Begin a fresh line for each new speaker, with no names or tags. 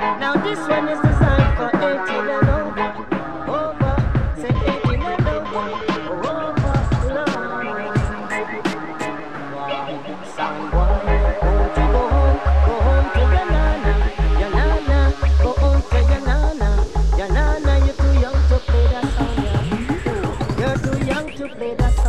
Now this one is designed for 18 and over. Over, say 18 and over. Over, Lord. Son boy, won't you go home to your nana, your nana. Go home to your nana, your nana. You're too young to play that song, yeah. You're too young to play that song.